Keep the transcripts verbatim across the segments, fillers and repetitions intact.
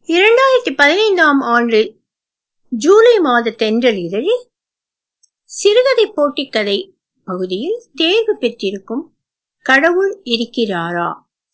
இரண்டாயிரத்தி பதினைந்தாம் ஆண்டு ஜூலை மாத தென்றல் இதழில் சிறுகதை போட்டி கதை பகுதியில் தேர்வு பெற்றிருக்கும் கடவுள் இருக்கிறாரா,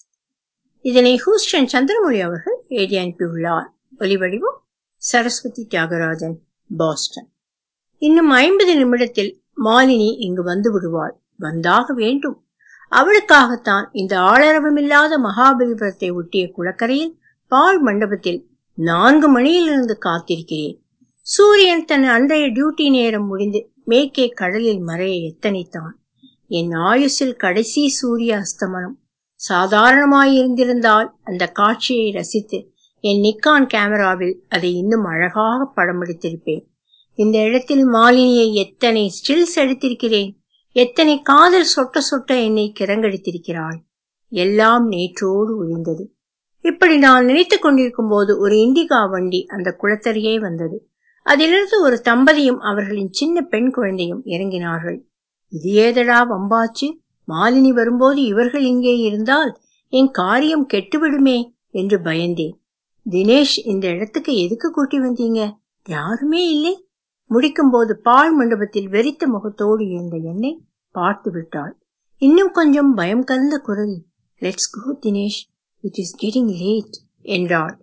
இதனை ஹூஸ்டன் சந்திரமொழி அவர்கள் எழுதி அனுப்பியுள்ளார். ஒலிவடிவம் சரஸ்வதி தியாகராஜன், பாஸ்டன். இன்னும் ஐம்பது நிமிடத்தில் மாலினி இங்கு வந்து விடுவாள். வந்தாக வேண்டும். அவளுக்காகத்தான் இந்த ஆளரவமில்லாத மகாபலிபுரத்தை ஒட்டிய குளக்கரையில் பால் மண்டபத்தில் நான்கு மணியிலிருந்து காத்திருக்கிறேன். சூரியன் தன் அன்றைய டியூட்டி நேரம் முடிந்து மேற்கே கடலில் மறைய எத்தனைத்தான். என் ஆயுசில் கடைசி சூரிய அஸ்தமனம். சாதாரணமாயிருந்திருந்தால் அந்த காட்சியை ரசித்து என் நிக்கான் கேமராவில் அதை இன்னும் அழகாக படம் எடுத்திருப்பேன். இந்த இடத்தில் மாலினியை எத்தனை ஸ்டில்ஸ் எடுத்திருக்கிறேன். எத்தனை காதல் சொட்ட சொட்ட என்னை கிறங்கடித்திருக்கிறாள். எல்லாம் நேற்றோடு ஒழிந்தது. இப்படி நான் நினைத்துக் கொண்டிருக்கும் போது ஒரு இண்டிகா வண்டி அந்த குளத்தரையே வந்தது. அதிலிருந்து ஒரு தம்பதியும் அவர்களின் சின்ன பெண் குழந்தையும் இறங்கினார்கள். இது ஏதடா வம்பாச்சு, மாலினி வரும்போது இவர்கள் இங்கே இருந்தால் என் காரியம் கெட்டுவிடுமே என்று பயந்தேன். தினேஷ், இந்த இடத்துக்கு எதுக்கு கூட்டி வந்தீங்க? யாருமே இல்லை. முடிக்கும் போது பால் மண்டபத்தில் வெறித்த முகத்தோடு இருந்த என்னை பார்த்து விட்டாள். இன்னும் கொஞ்சம் பயம் கலந்த குரலில், let's go Dinesh, it is getting late என்றாள்.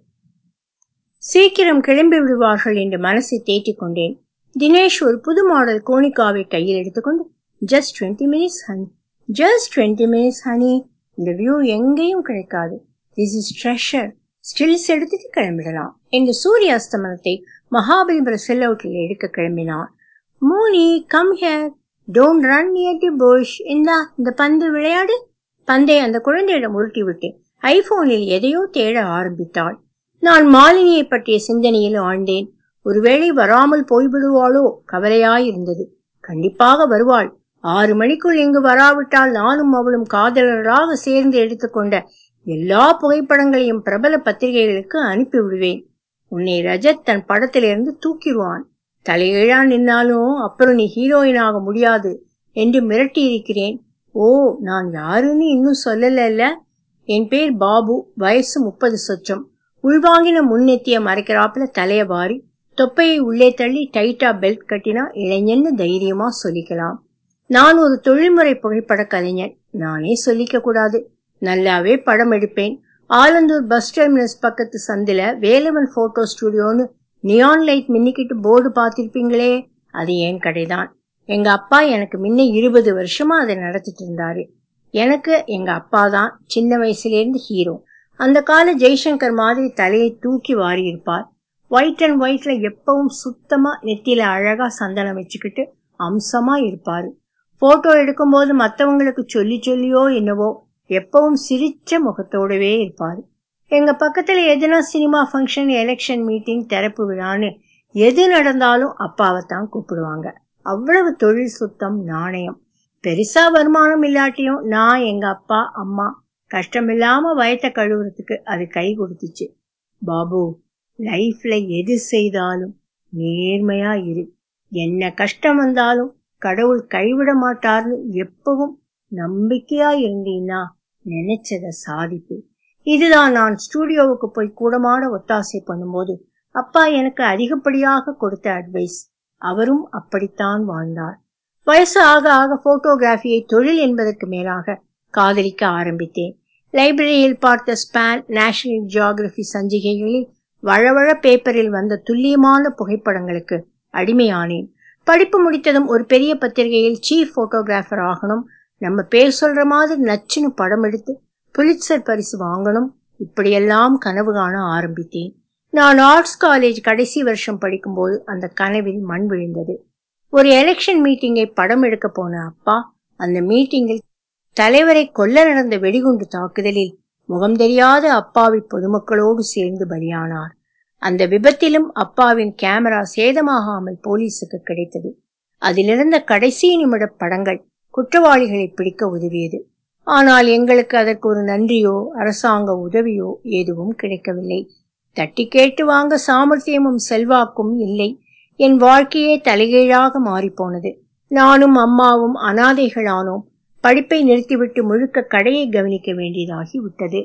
சீக்கிரம் கிளம்பி விடுவார்கள் என்று மனசை தேற்றிக் கொண்டேன். தினேஷ் ஒரு புது மாடல் கோனிகாவை கையில் எடுத்துக்கொண்டு, just twenty minutes honey, just twenty minutes honey, இந்த வியூ எங்கேயும் கிடைக்காது, திஸ் இஸ் ட்ரெஷர், ஸ்டில்ஸ் எடுத்துட்டு கிளம்பிடலாம் என்று சூரிய அஸ்தமனத்தை மகாபலிபுர செல் அவுட்டில் எடுக்க கிளம்பினார். Moni, come here, don't run near the bush, இந்தா இந்த பந்து விளையாடு. பந்தை அந்த குழந்தையிடம் உருட்டி விட்டு ஐபோனில் எதையோ தேட ஆரம்பித்தாள். நான் மாலினியை பற்றிய சிந்தனையில் ஆழ்ந்தேன். ஒருவேளை வராமல் போய்விடுவாளோ கவலையாயிருந்தது. கண்டிப்பாக வருவாள். ஆறு மணிக்குள் இங்கு வராவிட்டால் நானும் அவளும் காதலராக சேர்ந்து எடுத்துக்கொண்ட எல்லா புகைப்படங்களையும் பிரபல பத்திரிகைகளுக்கு அனுப்பி விடுவேன். உன்னை ரஜத் தன் படத்திலிருந்து தூக்கிடுவான். தலையீழா நின்னாலும் அப்புறம் நீ ஹீரோயினாக முடியாது என்று மிரட்டி இருக்கிறேன். ஓ, நான் யாருன்னு இன்னும் சொல்லல. என் பேர் பாபு, வயசு முப்பது சொச்சம். உள்வாங்கின முன்னெத்திய மறைக்கிறாப்புல தலைய வாரி தொப்பையை உள்ளே தள்ளி டைட்டா பெல்ட் கட்டினா இளைஞன்னு தைரியமா சொல்லிக்கலாம். நான் ஒரு தொழில்முறை புகைப்பட கலைஞன். நானே சொல்லிக்க கூடாது, நல்லாவே படம் எடுப்பேன். ஆலந்தூர் பஸ் டெர்மினஸ் பக்கத்து சந்தில வேலவன் போட்டோ ஸ்டுடியோன்னு நியான் லைட் மின்னிக்கிட்டு போர்டு பார்த்திருப்பீங்களே, அது என் கடைதான். எங்க அப்பா எனக்கு முன்ன இருபது வருஷமா அதை நடத்திட்டு இருந்தாரு. எனக்கு எங்க அப்பா தான் சின்ன வயசுல இருந்து ஹீரோ. அந்த கால ஜெய்சங்கர் மாதிரி தலையை தூக்கி வாரி இருப்பார். ஒயிட் அண்ட் ஒயிட்ல எப்பவும் சுத்தமா நெத்தியில அழகா சந்தனம் வச்சுக்கிட்டு அம்சமா இருப்பாரு. போட்டோ எடுக்கும் போது மத்தவங்களுக்கு சொல்லி சொல்லியோ என்னவோ எப்பவும் சிரிச்ச முகத்தோடவே இருப்பாரு. எங்க பக்கத்துல எதுனா சினிமா ஃபங்க்ஷன், எலெக்ஷன் மீட்டிங், திறப்பு விழான்னு எது நடந்தாலும் அப்பாவைத்தான் கூப்பிடுவாங்க. அவ்வளவு தொழில் சுத்தம், நாணயம். பெருசா வருமானம் இல்லாட்டியும் நான் எங்க அப்பா அம்மா கஷ்டமில்லாம வயத்தை கழுவுறதுக்கு அது கை கொடுத்துச்சு. பாபு, லைஃப்ல எது செய்தாலும் நேர்மையா இரு. என்ன கஷ்டம் வந்தாலும் கடவுள் கைவிட மாட்டார்னு எப்பவும் நம்பிக்கையா இருந்தீன்னா நினைச்சத சாதிப்பு. இதுதான் நான் ஸ்டூடியோவுக்கு போய் கூடமாட ஒத்தாசை பண்ணும்போது அப்பா எனக்கு அதிகப்படியாக கொடுத்த அட்வைஸ். அவரும் அப்படித்தான் வாழ்ந்தார். வயசு ஆக ஆக போட்டோகிராஃபியை தொழில் என்பதற்கு மேலாக காதலிக்க ஆரம்பித்தேன். லைப்ரரியில் பார்த்த ஸ்பான், நேஷனல் ஜியோகிராபி சஞ்சிகைகளில் வழவழ பேப்பரில் வந்த துல்லியமான புகைப்படங்களுக்கு அடிமையானேன். படிப்பு முடித்ததும் ஒரு பெரிய பத்திரிகையில் சீஃப் போட்டோகிராஃபர் ஆகணும், நம்ம பேர் சொல்ற மாதிரி நச்சுன்னு படம் எடுத்து புலிட்சர் பரிசு வாங்கணும், இப்படியெல்லாம் கனவு காண ஆரம்பித்தேன். நான் ஆர்ட்ஸ் காலேஜ் கடைசி வருஷம் படிக்கும் போது அந்த கனவில் மண் விழுந்தது. ஒரு எலெக்ஷன் மீட்டிங்கை படம் எடுக்க போன அப்பா அந்த மீட்டிங்கில் தலைவரை கொல்ல நடந்த வெடிகுண்டு தாக்குதலில் முகம் தெரியாத அப்பாவி பொதுமக்களோடு சேர்ந்து பலியானார். அந்த விபத்திலும் அப்பாவின் கேமரா சேதமாகாமல் போலீசுக்கு கிடைத்தது. அதிலிருந்த கடைசி நிமிட படங்கள் குற்றவாளிகளை பிடிக்க உதவியது. ஆனால் எங்களுக்கு அதற்கு ஒரு நன்றியோ அரசாங்க உதவியோ எதுவும் கிடைக்கவில்லை. தட்டி கேட்டு வாங்க சாமர்த்தியமும் செல்வாக்கும் இல்லை. என் வாழ்க்கையே தலைகீழாக மாறிப்போனது. நானும் அம்மாவும் அனாதைகளானோம். படிப்பை நிறுத்திவிட்டு முழுக்க கடையை கவனிக்க வேண்டியதாகி விட்டது.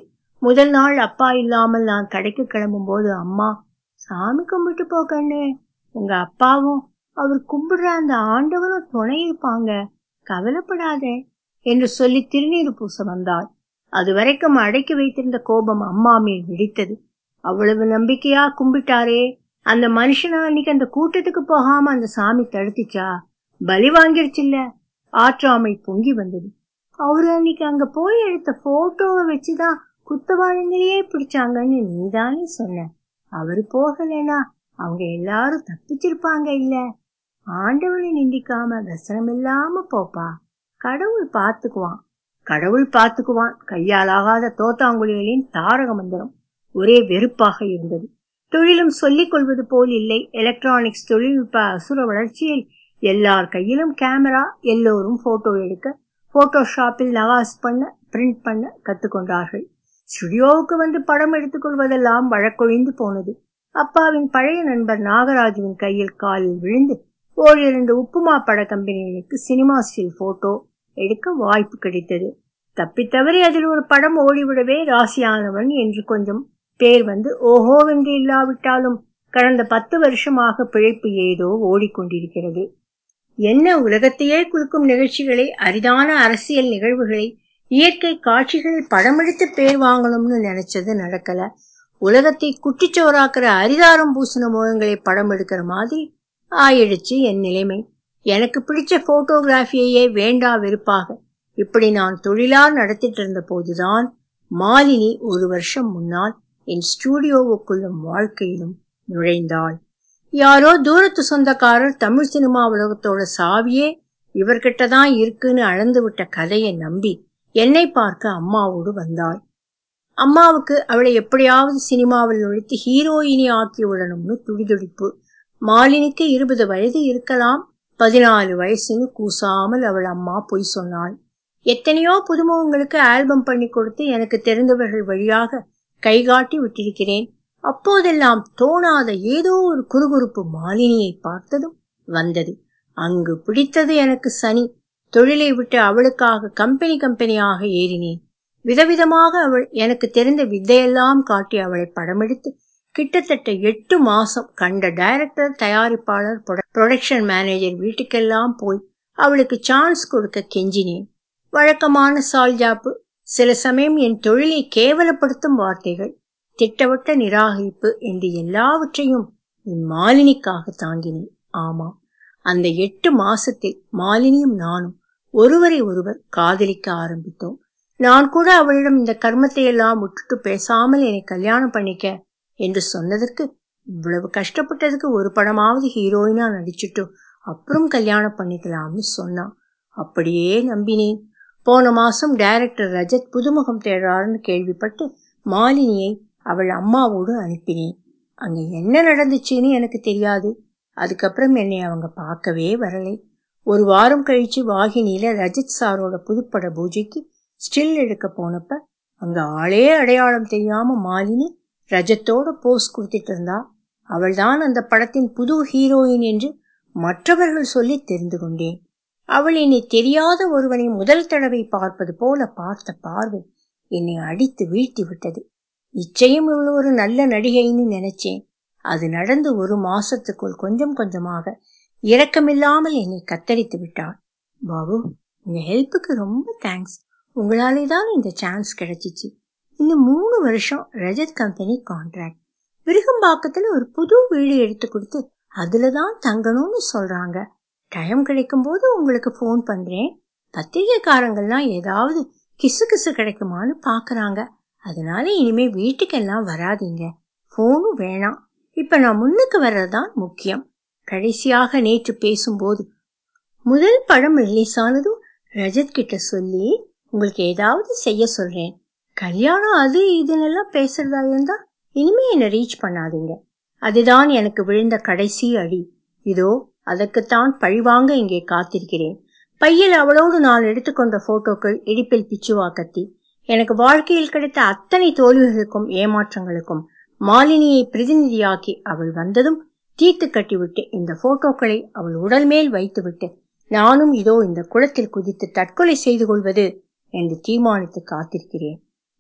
முதல் நாள் அப்பா இல்லாமல் நான் கடைக்கு கிளம்பும் போது அம்மா, சாமி கும்பிட்டு போ கண்ணு, உங்க அப்பாவும் அவர் கும்பிடுற அந்த ஆண்டவரும் துணை இருப்பாங்க, கவலைப்படாதே என்று சொல்லி திருநீர் பூச வந்தாள். அதுவரைக்கும் அடக்கி வைத்திருந்த கோபம் அம்மா மேல் வெடித்தது. அவ்வளவு நம்பிக்கையா கும்பிட்டாரே அந்த மனுஷனா அன்னைக்கு அந்த கூட்டத்துக்கு போகாம அந்த சாமி தடுத்துச்சா? பலி வாங்கிருச்சுல்ல. ஆற்றாமை பொங்கி வந்தது. அவரு அன்னைக்கு அங்க போய் எடுத்த போட்டோவை வச்சுதான் குத்தவாளிங்களையே பிடிச்சாங்கன்னு நீதானே சொன்ன. அவரு போகலனா அவங்க எல்லாரும் தப்பிச்சிருப்பாங்க இல்ல. ஆண்டவனை நிந்திக்காம வசனம் இல்லாம போப்பா, கடவுள் பாத்துக்குவான். கடவுள் பாத்துக்குவான் கையாலாகாத தோத்தாங்குழிகளின் தாரக மந்திரம் ஒரே வெறுப்பாக இருந்தது. தொழிலும் சொல்லிக் கொள்வது போல் இல்லை. எலக்ட்ரானிக்ஸ் தொழில்நுட்ப அசுர வளர்ச்சியில் எல்லார் கையிலும் கேமரா. எல்லோரும் போட்டோ எடுக்க போட்டோஷாப்பில் நகாஸ் பண்ண பிரிண்ட் பண்ண கத்துக்கொண்டார்கள். ஸ்டுடியோவுக்கு வந்து படம் எடுத்துக் கொள்வதெல்லாம் வழக்கொழிந்து போனது. அப்பாவின் பழைய நண்பர் நாகராஜுவின் கையில் காலில் விழுந்து ஓரிரண்டு உப்புமா பட கம்பெனிகளுக்கு சினிமா ஸ்டில் போட்டோ எடுக்க வாய்ப்பு கிடைத்தது. தப்பித்தவறி அதில் ஒரு படம் ஓடிவிடவே ராசியானவன் என்று கொஞ்சம் பேர் வந்து ஓஹோவென்று இல்லாவிட்டாலும் கடந்த பத்து வருஷமாக பிழைப்பு ஏதோ ஓடிக்கொண்டிருக்கிறது. என்ன உலகத்தையே குலுக்கும் நிகழ்ச்சிகளை, அரிதான அரசியல் நிகழ்வுகளை, இயற்கை காட்சிகளை படம் எடுத்து பேர் வாங்கணும்னு நினைச்சது நடக்கல. உலகத்தை குட்டிச்சோறாக்குற அரிதாரம் பூசின முகங்களை படம் எடுக்கிற மாதிரி ஆயிடுச்சு என் நிலைமை. எனக்கு பிடிச்ச போட்டோகிராஃபியையே வேண்டா வெறுப்பாக இப்படி நான் தொழிலார் நடத்திட்டு இருந்த போதுதான் மாலினி ஒரு வருஷம் முன்னால் என் ஸ்டூடியோவுக்குள்ளும் வாழ்க்கையிலும் நுழைந்தாள். யாரோ தூரத்து சொந்தக்காரர் தமிழ் சினிமா உலகத்தோட சாவியே இவர்கிட்டதான் இருக்குன்னு அளந்து விட்ட கதையை நம்பி என்னை பார்க்க அம்மாவோடு வந்தாள். அம்மாவுக்கு அவளை எப்படியாவது சினிமாவில் நுழைத்து ஹீரோயினி ஆக்கி விடணும்னு துடிதுடிப்பு. மாலினிக்கு இருபது வயது இருக்கலாம், பதினாலு வயசுன்னு கூசாமல் அவள் அம்மா பொய் சொன்னாள். எத்தனையோ புதுமுகங்களுக்கு ஆல்பம் பண்ணி கொடுத்து எனக்கு தெரிந்தவர்கள் வழியாக கைகாட்டி விட்டிருக்கிறேன். அப்போதெல்லாம் தோணாத ஏதோ ஒரு குறுகுறுப்பு மாலினியை பார்த்ததும் வந்தது. அங்கு பிடித்தது எனக்கு சனி. தொழிலை விட்டு அவளுக்காக கம்பெனி கம்பெனியாக ஏறினேன். விதவிதமாக அவள் எனக்கு தெரிந்த வித்தையெல்லாம் காட்டி அவளை படமெடுத்து கிட்டத்தட்ட எட்டு மாசம் கண்ட டைரக்டர், தயாரிப்பாளர், புரொடக்ஷன் மேனேஜர் வீட்டுக்கெல்லாம் போய் அவளுக்கு சான்ஸ் கொடுக்க கெஞ்சினேன். வழக்கமான சால்ஜாப்பு, சில சமயம் என் தொழிலை கேவலப்படுத்தும் வார்த்தைகள், திட்டவட்ட நிராகரிப்பு என்று எல்லாவற்றையும் என் மாலினிக்காக தாங்கினேன். ஆமா, அந்த எட்டு மாசத்தில் மாலினியும் நானும் ஒருவரை ஒருவர் காதலிக்க ஆரம்பித்தோம். நான் கூட அவளிடம் இந்த கர்மத்தை எல்லாம் விட்டுட்டு பேசாமல் என்னை கல்யாணம் பண்ணிக்க என்று சொன்னதற்கு, இவ்வளவு கஷ்டப்பட்டதுக்கு ஒரு படமாவது ஹீரோயினா நடிச்சுட்டு அப்புறம் கல்யாணம் பண்ணிக்கலாம்னு சொன்னான். அப்படியே நம்பினேன். போன மாசம் டைரக்டர் ரஜத் புதுமுகம் தேடுறாருன்னு கேள்விப்பட்டு மாலினியை அவள் அம்மாவோடு அனுப்பினேன். அங்க என்ன நடந்துச்சுன்னு எனக்கு தெரியாது. அதுக்கப்புறம் என்னை அவங்க பார்க்கவே வரலை. ஒரு வாரம் கழிச்சு வாகினியில ரஜத் சாரோட புதுப்பட பூஜைக்கு ஸ்டில் எடுக்க போனப்ப அங்க ஆளே அடையாளம் தெரியாம மாலினி ரஜத்தோட போஸ் கொடுத்துட்டு இருந்தா. அவள் தான் அந்த படத்தின் புது ஹீரோயின் என்று மற்றவர்கள் சொல்லி தெரிந்து கொண்டேன். அவள் என்னை தெரியாத ஒருவனை முதல் தடவை பார்ப்பது போல பார்த்த பார்வை என்னை அடித்து வீழ்த்தி விட்டது. நிச்சயம் இவள் ஒரு நல்ல நடிகைன்னு நினைச்சேன். அது நடந்து ஒரு மாசத்துக்குள் கொஞ்சம் கொஞ்சமாக இரக்கமில்லாமல் என்னை கத்தரித்து விட்டாள். பாபு, உங்க ஹெல்ப்புக்கு ரொம்ப தேங்க்ஸ். உங்களாலே தான் இந்த சான்ஸ் கிடைச்சிச்சு. இன்னும் மூணு வருஷம் ரஜத் கம்பெனி கான்ட்ராக்ட். விருகம்பாக்கத்துல ஒரு புது வீடு எடுத்து கொடுத்து அதுலதான் தங்கணும்னு சொல்றாங்க. டைம் கிடைக்கும் போது உங்களுக்கு போன் பண்றேன். பத்திரிகைக்காரங்கள்லாம் ஏதாவது கிசு கிசு கிடைக்குமான்னு பாக்குறாங்க. அதனால இனிமே வீட்டுக்கெல்லாம் வராதீங்க. போனும் வேணாம். இப்ப நான் முன்னுக்கு வர்றதுதான் முக்கியம். கடைசியாக நேற்று பேசும்போது முதல் படம் ரிலீஸ் ஆனதும் ரஜத் கிட்ட சொல்லி உங்களுக்கு ஏதாவது செய்ய சொல்றேன். கல்யாணம் அது இதுன்னெல்லாம் பேசுறதா இருந்தா இனிமே என்ன ரீச் பண்ணாதீங்க. அதுதான் எனக்கு விழுந்த கடைசி அடி. இதோ அதற்குத்தான் பழிவாங்க இங்கே காத்திருக்கிறேன். பையில் அவளோடு நான் எடுத்துக்கொண்ட போட்டோக்கள், இடிப்பில் பிச்சுவா கத்தி. எனக்கு வாழ்க்கையில் கிடைத்த அத்தனை தோல்விகளுக்கும் ஏமாற்றங்களுக்கும் மாலினியை பிரதிநிதியாக்கி அவள் வந்ததும் தீர்த்து கட்டிவிட்டு இந்த போட்டோக்களை அவள் உடல் மேல் வைத்துவிட்டு நானும் இதோ இந்த குளத்தில் குதித்து தற்கொலை செய்து கொள்வது என்று தீர்மானித்து காத்திருக்கிறேன்.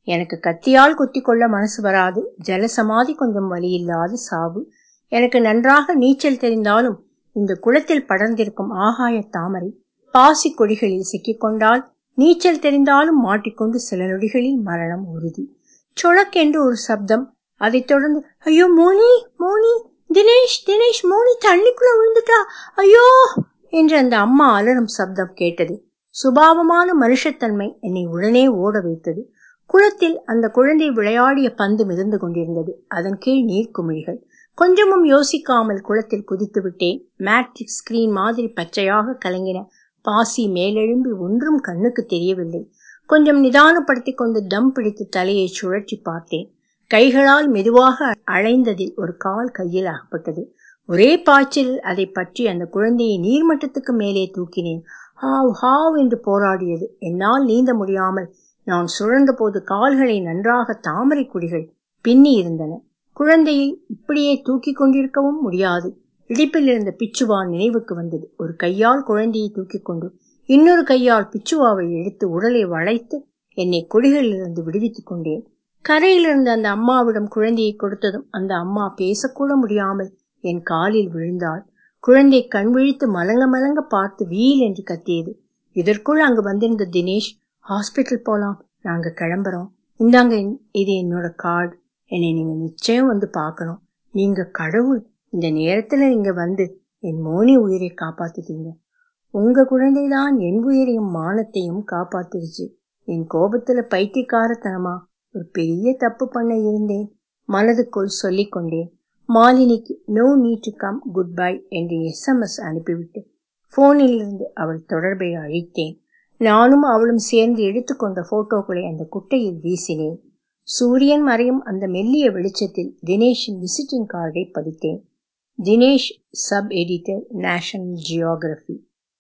எனக்கு கத்தியால் குத்தி கொள்ள மனசு வராது. ஜலசமாதி கொஞ்சம் வலியில்லாத சாவு. எனக்கு நன்றாக நீச்சல் தெரிந்தாலும் இந்த குளத்தில் படர்ந்திருக்கும் ஆகாய தாமரை பாசி கொடிகளில் சிக்கிக்கொண்டால் நீச்சல் தெரிந்தாலும் மாட்டிக்கொண்டு சில நொடிகளில் மரணம் உறுதி. சொலக்கென்று ஒரு சப்தம். அதைத் தொடர்ந்து ஐயோ மோனி மோனி, தினேஷ் தினேஷ், மோனி தண்ணிக்குள்ள விழுந்துட்டா, ஐயோ என்று அந்த அம்மா அலறும் சப்தம் கேட்டது. சுபாவமான மனுஷத்தன்மை என்னை உடனே ஓட வைத்தது. குளத்தில் அந்த குழந்தை விளையாடிய பந்து மிதந்து கொண்டிருந்தது. அதன் கீழ் நீர்க்குமிழிகள். கொஞ்சமும் யோசிக்காமல் குளத்தில் குதித்து விட்டேன். மேட்ரிக்ஸ் ஸ்கிரீன் மாதிரி பச்சையாக கலங்கின பாசி மேலெழும்பி ஒன்றும் கண்ணுக்கு தெரியவில்லை. கொஞ்சம் நிதானப்படுத்திக் கொண்டு தம் பிடித்து தலையை சுழற்றி பார்த்தேன். கைகளால் மெதுவாக அழைந்ததில் ஒரு கால் கையில் அகப்பட்டது. ஒரே பாய்ச்சலில் அதை பற்றி அந்த குழந்தையை நீர்மட்டத்துக்கு மேலே தூக்கினேன். ஹாவ் ஹாவ் என்று போராடியது. என்னால் நீந்த முடியாமல் நான் சுழன்ற போது கால்களை நன்றாக தாமரை குடிகள் பின்னி இருந்தன. குழந்தையை இப்படியே தூக்கி கொண்டிருக்கவும் முடியாது. இடிப்பில் இருந்த பிச்சுவா நினைவுக்கு வந்தது. ஒரு கையால் குழந்தையை தூக்கி கொண்டு இன்னொரு கையால் பிச்சுவாவை எடுத்து உடலை வளைத்து என்னை கொடிகளிலிருந்து விடுவித்துக் கொண்டேன். கரையிலிருந்து அந்த அம்மாவிடம் குழந்தையை கொடுத்ததும் அந்த அம்மா பேசக்கூட முடியாமல் என் காலில் விழுந்தாள். குழந்தை கண் விழித்து மலங்க மலங்க பார்த்து வீல் என்று கத்தியது. இதற்குள் அங்கு வந்திருந்த தினேஷ், ஹாஸ்பிட்டல் போலாம், நாங்க கிளம்புறோம், இந்தாங்க இது என்னோட கார்டு, என்னை நீங்க நிச்சயம் வந்து பார்க்கணும், நீங்க கடவுள், இந்த நேரத்துல நீங்க வந்து என் மோனி உயிரை காப்பாத்திட்டீங்க. உங்க குழந்தைதான் என் உயிரையும் மானத்தையும் காப்பாத்திருச்சு. என் கோபத்துல பைத்தியக்காரத்தனமா ஒரு பெரிய தப்பு பண்ண இருந்தேன், மனதுக்குள் சொல்லிக் கொண்டேன். மாலினிக்கு no need to come, good bye என்று எஸ் எம் எஸ் அனுப்பிவிட்டு போனில் இருந்து அவள் தொடர்பை அழித்தேன். நானும் அவளும் சேர்ந்து எடுத்துக்கொண்ட போட்டோக்களை அந்த குட்டையில் வீசினேன். சூரியன் மறையும் அந்த மெல்லிய வெளிச்சத்தில் தினேஷின் விசிட்டிங் கார்டை பதித்தேன். Dinesh, sub editor, National Geographic.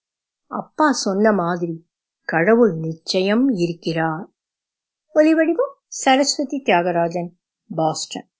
அப்பா சொன்ன மாதிரி கடவுள் நிச்சயம் இருக்கிறார். ஒலிவடிவம் சரஸ்வதி தியாகராஜன், பாஸ்டன்.